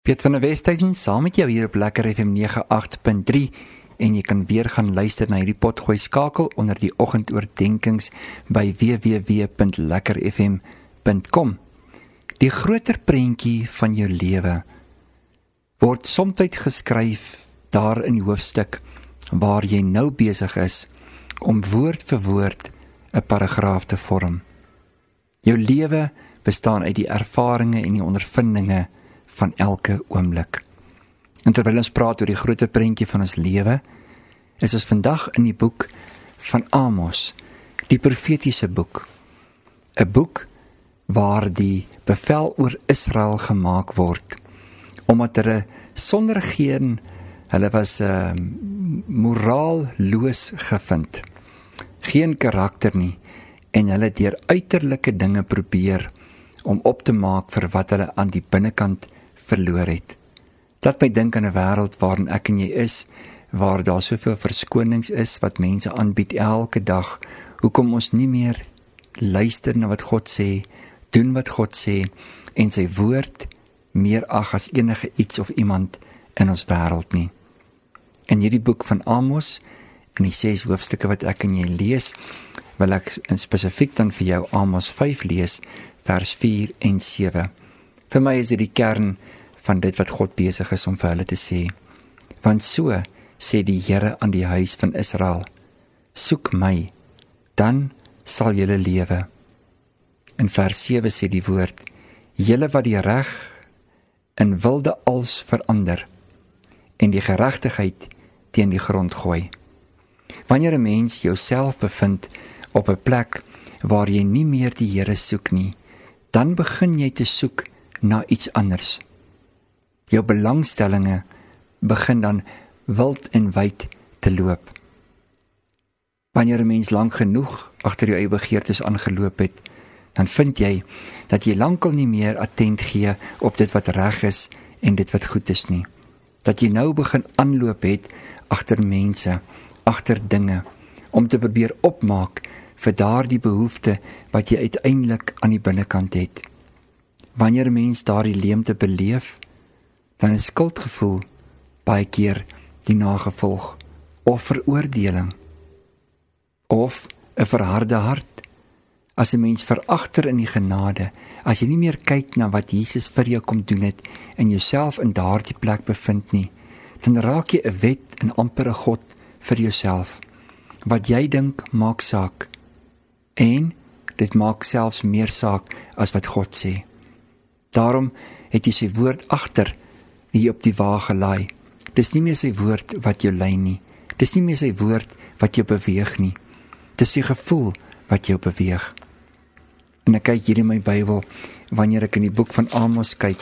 Piet van der Westhuizen saam met jou hier op Lekker FM 98.3 en jy kan weer gaan luister na hierdie potgooi skakel onder die oggendoordenkings by www.lekkerfm.com. Die groter prentjie van jou lewe word soms geskryf daar in die hoofstuk waar jy nou besig is om woord vir woord 'n paragraaf te vorm. Jou lewe bestaan uit die ervarings en die ondervindinge van elke oomblik. En terwyl ons praat oor die groter prentjie van ons lewe, is ons vandag in die boek van Amos, die profetiese boek. 'n Boek waar die bevel oor Israel gemaak word, omdat hulle sonder geen, hulle was moraalloos gevind, geen karakter nie, en hulle deur uiterlike dinge probeer om op te maak vir wat hulle aan die binnekant verloor het. Laat my dink aan 'n wêreld waarin ek en jy is, waar daar soveel verskonings is wat mense aanbied elke dag, hoekom ons nie meer luister na wat God sê, doen wat God sê, en sy woord meer ag as enige iets of iemand in ons wêreld nie. In hierdie boek van Amos, in die 6 hoofstukke wat ek en jy lees, wil ek spesifiek dan vir jou Amos 5 lees, vers 4 en 7. Vir my is dit die kern van dit wat God besig is om vir hulle te sê. Want so sê die Here aan die huis van Israel, soek my, dan sal julle lewe. In vers 7 sê die woord, julle wat die reg in wilde als verander, en die geregtigheid teen die grond gooi. Wanneer 'n mens jouself bevind op 'n plek waar jy nie meer die Here soek nie, dan begin jy te soek na iets anders. Jou belangstellinge begin dan wild en wyd te loop. Wanneer 'n mens lank genoeg agter jou eie begeertes aangeloop het, dan vind jy dat jy lankal nie meer attent gee op dit wat reg is en dit wat goed is nie. Dat jy nou begin aanloop het agter mense, agter dinge, om te probeer opmaak vir daardie behoefte wat jy uiteindelik aan die binnekant het. Wanneer 'n mens daardie leemte beleef, dan is skuldgevoel baie keer die nagevolg, of veroordeling, of 'n verharde hart. As 'n mens veragter in die genade, as jy nie meer kyk na wat Jesus vir jou kom doen het, en jouself in daardie plek bevind nie, dan raak jy 'n wet en amper 'n God vir jouself. Wat jy dink maak saak, en dit maak selfs meer saak as wat God sê. Daarom het jy sy woord agter wie op die wa gelaai. Dis nie meer sy woord wat jou lei nie. Dis nie meer sy woord wat jou beweeg nie. Dis die gevoel wat jou beweeg. En ek kyk hier in my Bybel, wanneer ek in die boek van Amos kyk,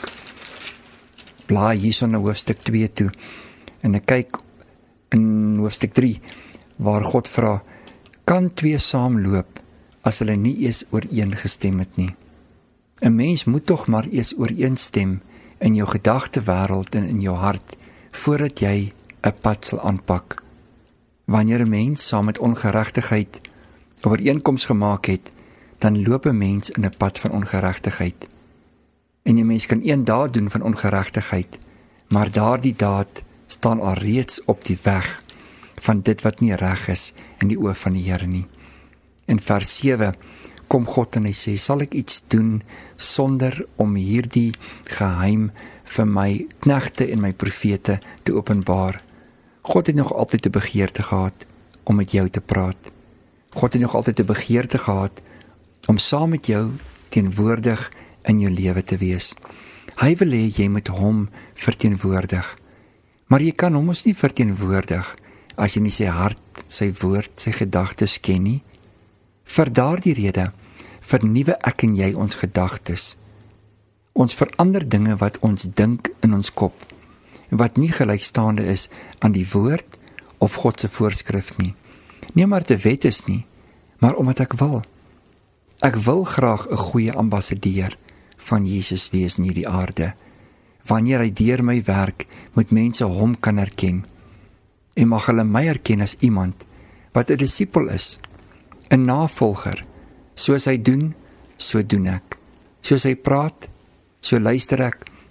blaai hierso na hoofstuk 2 toe, en ek kyk in hoofstuk 3, waar God vra, kan 2 saamloop as hulle nie eers ooreengestem het nie? 'n Mens moet tog maar eers ooreenstem in jou gedagtewêreld en in jou hart, voordat jy 'n pad sal aanpak. Wanneer 'n mens saam met ongeregtigheid 'n ooreenkoms gemaak het, dan loop 'n mens in 'n pad van ongeregtigheid. En 'n mens kan een daad doen van ongeregtigheid, maar daardie daad staan al reeds op die weg van dit wat nie reg is in die oë van die Here nie. In vers 7 kom God en hy sê, sal ek iets doen sonder om hierdie geheim vir my knegte en my profete te openbaar? God het nog altyd 'n begeerte gehad om met jou te praat. God het nog altyd 'n begeerte gehad om saam met jou teenwoordig in jou lewe te wees. Hy wil hê jy moet hom verteenwoordig. Maar jy kan hom ons nie verteenwoordig as jy nie sy hart, sy woord, sy gedagtes ken nie. Vir daardie rede vernuwe ek en jy ons gedagtes. Ons verander dinge wat ons dink in ons kop, wat nie gelykstaande is aan die woord of God se voorskrif nie. Nie maar te wet is nie, maar omdat ek wil. Ek wil graag 'n goeie ambassadeur van Jesus wees in hierdie aarde. Wanneer hy deur my werk, moet mense hom kan herken. En mag hulle my herken as iemand wat 'n disipel is, 'n navolger. Soos hy doen, so doen ek. Soos hy praat, so luister ek,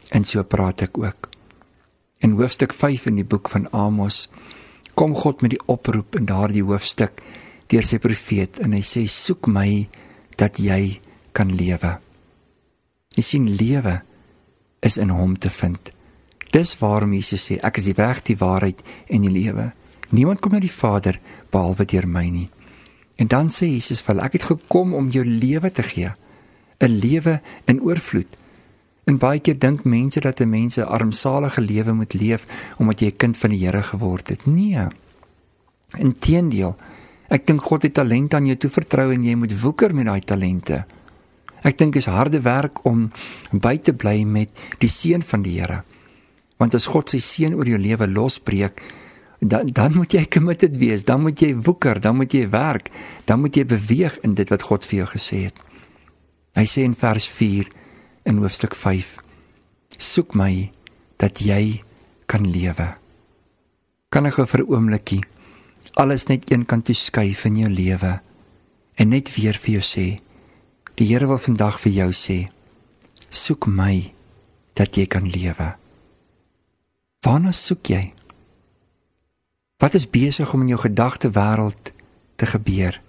En so praat ek ook. In hoofstuk 5 in die boek van Amos, kom God met die oproep in daardie hoofstuk deur sy profeet, en hy sê, soek my, dat jy kan lewe. Jy sien, lewe is in hom te vind. Dis waarom Jesus sê, ek is die weg, die waarheid en die lewe. Niemand kom na die Vader, behalwe deur my nie. En dan sê Jesus vir hulle, ek het gekom om jou lewe te gee, 'n lewe in oorvloed. En baie keer dink mense dat 'n mens 'n armsalige lewe moet leef, omdat jy 'n kind van die Here geword het. Nee, inteendeel, ek dink God het talent aan jou toevertrou en jy moet woeker met daai talente. Ek dink is harde werk om by te bly met die seën van die Here. Want as God sy seën oor jou lewe losbreek, dan moet jy committed wees, dan moet jy woeker, dan moet jy werk, dan moet jy beweeg in dit wat God vir jou gesê het. Hy sê in vers 4 in hoofstuk 5, soek my, dat jy kan lewe. Kan ek vir 'n oombliekie alles net een kant toe skuif in jou lewe, en net weer vir jou sê, die Here wil vandag vir jou sê, soek my, dat jy kan lewe. Waarna soek jy? Wat is besig om in jou gedagtewêreld te gebeur?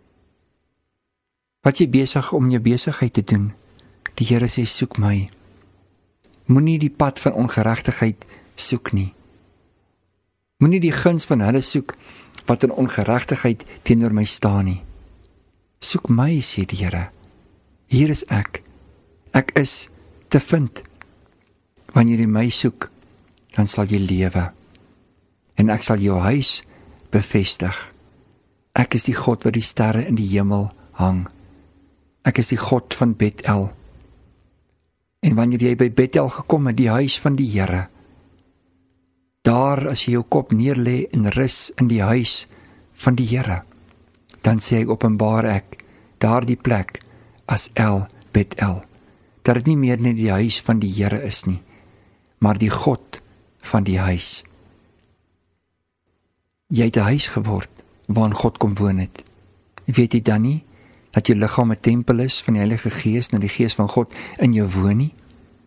Wat jy besig om in jou besigheid te doen? Die Here sê, soek my. Moenie die pad van ongeregtigheid soek nie. Moenie die guns van hulle soek, wat in ongeregtigheid teenoor my staan nie. Soek my, sê die Here. Hier is ek. Ek is te vind. Wanneer jy my soek, dan sal jy lewe. En ek sal jou huis bevestig. Ek is die God wat die sterre in die hemel hang. Ek is die God van Bethel. En wanneer jy by Bethel gekom het, die huis van die Here, daar as jy jou kop neerlê en rus in die huis van die Here, dan sê hy, openbaar ek daardie plek as El Bethel, dat dit nie meer net die huis van die Here is nie, maar die God van die huis. Jy het 'n huis geword waarin God kom woon het. Weet jy dan nie dat jou liggaam 'n tempel is van die Heilige Gees en die Gees van God in jou woon nie?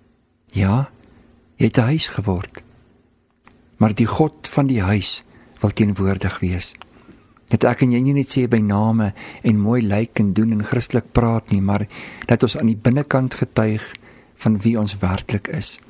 Ja, jy het 'n huis geword. Maar die God van die huis wil teenwoordig wees. Dat ek en jy nie net sê by name en mooi lyk en doen en Christelik praat nie, maar dat ons aan die binnekant getuig van wie ons werklik is.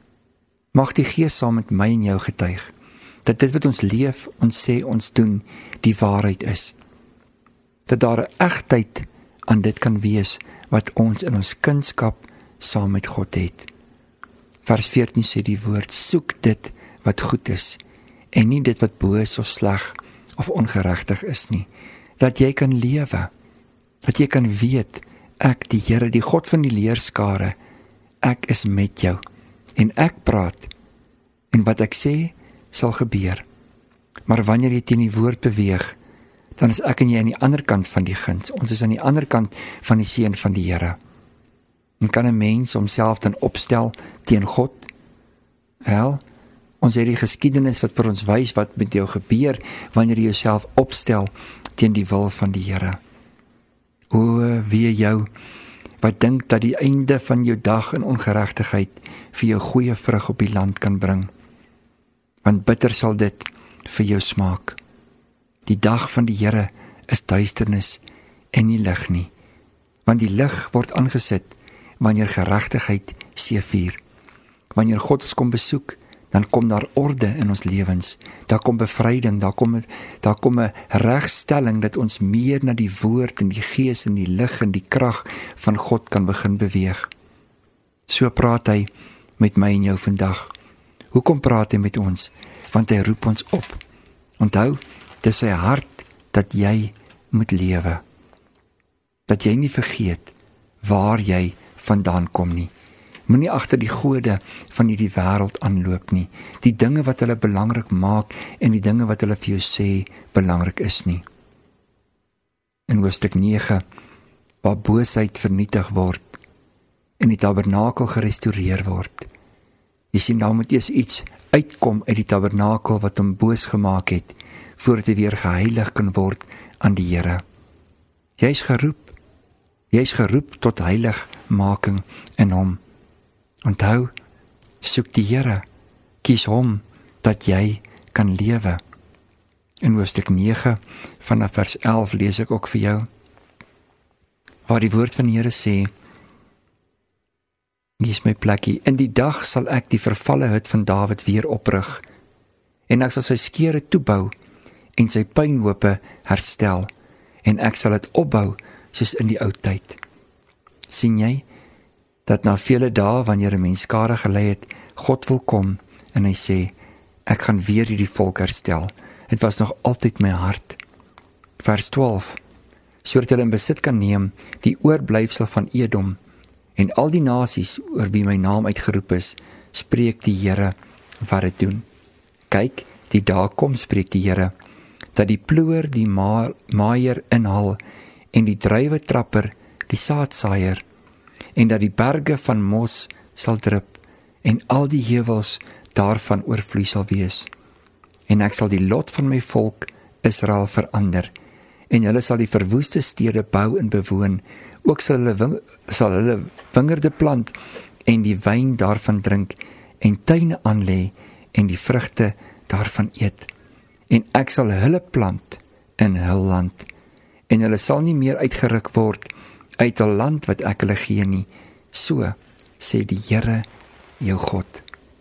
Mag die Gees saam met my en jou getuig, dat dit wat ons leef, ons sê, ons doen, die waarheid is. Dat daar 'n egtheid aan dit kan wees, wat ons in ons kindskap saam met God het. Vers 14 sê die woord, soek dit wat goed is, en nie dit wat boos of sleg of ongeregtig is nie. Dat jy kan lewe, dat jy kan weet, ek die Here, die God van die leerskare, ek is met jou, en ek praat, en wat ek sê, sal gebeur. Maar wanneer jy teen die woord beweeg, dan is ek en jy aan die ander kant van die guns. Ons is aan die ander kant van die seën van die Here. En kan 'n mens homself dan opstel teen God? Wel, ons het die geskiedenis wat vir ons wys wat met jou gebeur wanneer jy jouself opstel teen die wil van die Here. O, wee jou wat dink dat die einde van jou dag in ongeregtigheid vir jou goeie vrug op die land kan bring. Want bitter sal dit vir jou smaak. Die dag van die Here is duisternis en nie lig nie. Want die lig word aangesit wanneer geregtigheid seëvier. Wanneer God ons kom besoek, dan kom daar orde in ons lewens. Daar kom bevryding, daar kom 'n regstelling dat ons meer na die woord en die gees en die lig en die krag van God kan begin beweeg. So praat hy met my en jou vandag. Hoekom praat hy met ons? Want hy roep ons op. Onthou, dis sy hart dat jy moet lewe. Dat jy nie vergeet waar jy vandaan kom nie. Moenie agter die gode van hierdie wêreld aanloop nie. Die dinge wat hulle belangrik maak en die dinge wat hulle vir jou sê belangrik is nie. In hoofstuk 9, waar boosheid vernietig word en die tabernakel gerestoreer word. Jy sien, daar moet eers iets uitkom uit die tabernakel wat hom boos gemaak het, voordat hy weer geheilig kan word aan die Here. Jy is geroep tot heiligmaking in hom. Onthou, Soek die Here, kies hom, dat jy kan lewe. In hoofstuk 9 vanaf vers 11 lees ek ook vir jou, waar die woord van die Here sê, hier is my plekkie, in die dag sal ek die vervalle hut van Dawid weer oprig, en ek sal sy skere toebou, en sy puinhope herstel, en ek sal dit opbou, soos in die ou tyd. Sien jy, dat na vele dae, wanneer 'n mens skade gelei het, God wil kom, en hy sê, ek gaan weer hierdie volk herstel, het was nog altyd my hart. Vers 12, sodat hulle in besit kan neem, die oorblyfsel van Edom, en al die nasies, oor wie my naam uitgeroep is, spreek die Here wat dit doen. Kyk, die dae kom, spreek die Here, dat die ploer die maaier inhaal, en die druiwetrapper die saadsaaier, en dat die berge van mos sal drup, en al die heuwels daarvan oorvloei sal wees. En ek sal die lot van my volk Israel verander, en hulle sal die verwoeste stede bou en bewoon, ook sal hulle wingerde plant, en die wyn daarvan drink, en tuine aanlê, en die vrugte daarvan eet. En ek sal hulle plant in hul land, en hulle sal nie meer uitgeruk word uit 'n land wat ek hulle gee nie, so sê die Here jou God.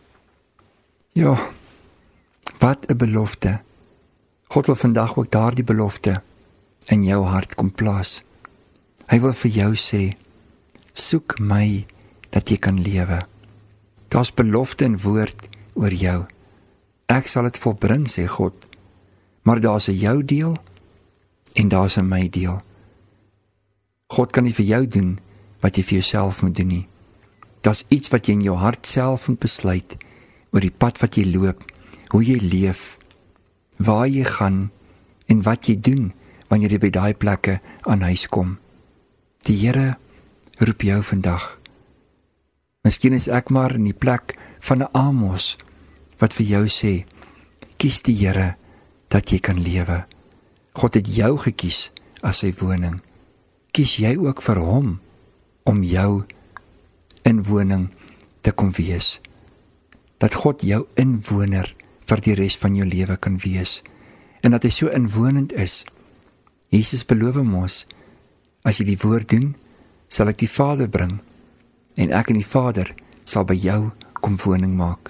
Ja, wat 'n belofte. God wil vandag ook daardie belofte in jou hart kom plaas. Hy wil vir jou sê, soek my dat jy kan lewe. Daar's belofte en woord oor jou. Ek sal dit volbring, sê God. Maar daar's 'n jou deel en daar's 'n my deel. God kan nie vir jou doen wat jy vir jouself moet doen nie. Daar's iets wat jy in jou hart self moet besluit oor die pad wat jy loop, hoe jy leef, waar jy gaan en wat jy doen wanneer jy by daai plekke aan huis kom. Die Here roep jou vandag. Miskien is ek maar in die plek van 'n Amos wat vir jou sê, kies die Here dat jy kan lewe. God het jou gekies as sy woning. Kies jy ook vir hom om jou inwoning te kom wees. Dat God jou inwoner vir die res van jou lewe kan wees. En dat hy so inwonend is. Jesus beloof ons, as jy die woord doen, sal ek die Vader bring, en ek en die Vader sal by jou kom woning maak.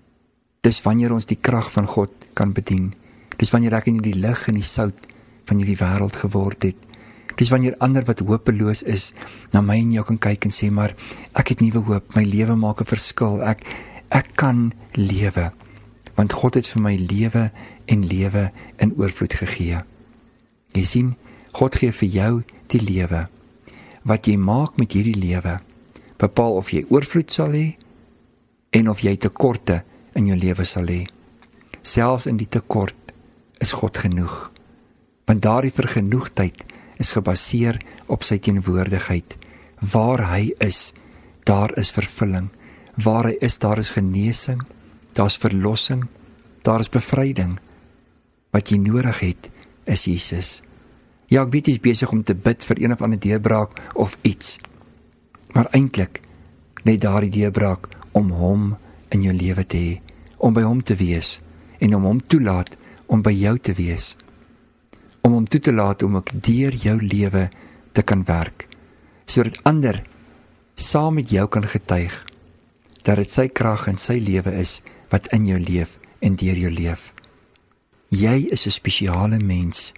Dis wanneer ons die krag van God kan bedien. Dis wanneer ek in die lig en die sout van hierdie wêreld geword het. Dis wanneer ander wat hopeloos is, na my en jou kan kyk en sê, maar ek het nuwe hoop, my lewe maak 'n verskil, ek kan lewe, want God het vir my lewe en lewe in oorvloed gegee. Jy sien, God gee vir jou die lewe. Wat jy maak met hierdie lewe, bepaal of jy oorvloed sal hê, en of jy tekorte in jou lewe sal hê. Selfs in die tekort is God genoeg, want daardie vergenoegdheid is gebaseer op sy teenwoordigheid. Waar hy is, daar is vervulling. Waar hy is, daar is genesing, daar is verlossing, daar is bevryding. Wat jy nodig het, is Jesus. Ja, ek weet jy is besig om te bid vir een of ander deurbraak of iets, maar eintlik lê daardie deurbraak om hom in jou lewe te hê, om by hom te wees, en om hom toelaat om by jou te wees. Om hom toe te laat om ook deur jou lewe te kan werk, sodat ander saam met jou kan getuig, dat dit sy krag en sy lewe is, wat in jou leef en deur jou leef. Jy is 'n spesiale mens.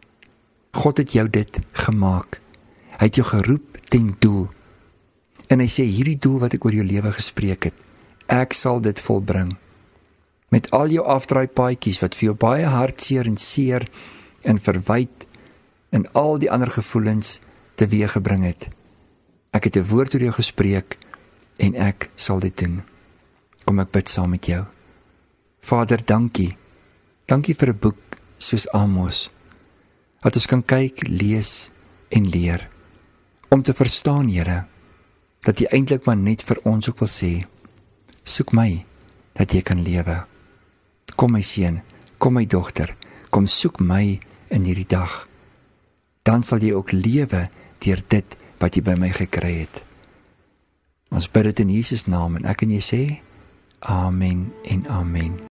God het jou dit gemaak. Hy het jou geroep ten doel. En hy sê, hierdie doel wat ek oor jou lewe gespreek het, ek sal dit volbring. Met al jou afdraaipaadjies wat vir jou baie hartseer en seer en verwyd en al die ander gevoelens teweeggebring het. Ek het 'n woord oor jou gespreek en ek sal dit doen. Kom ek bid saam met jou. Vader, dankie. Dankie vir 'n boek soos Amos, dat ons kan kyk, lees en leer, om te verstaan, Here, dat jy eintlik maar net vir ons ook wil sê, soek my, dat jy kan lewe. Kom my seun, kom my dogter, kom soek my in hierdie dag. Dan sal jy ook lewe deur dit wat jy by my gekry het. Ons bid dit in Jesus naam en ek en jy sê, Amen en amen.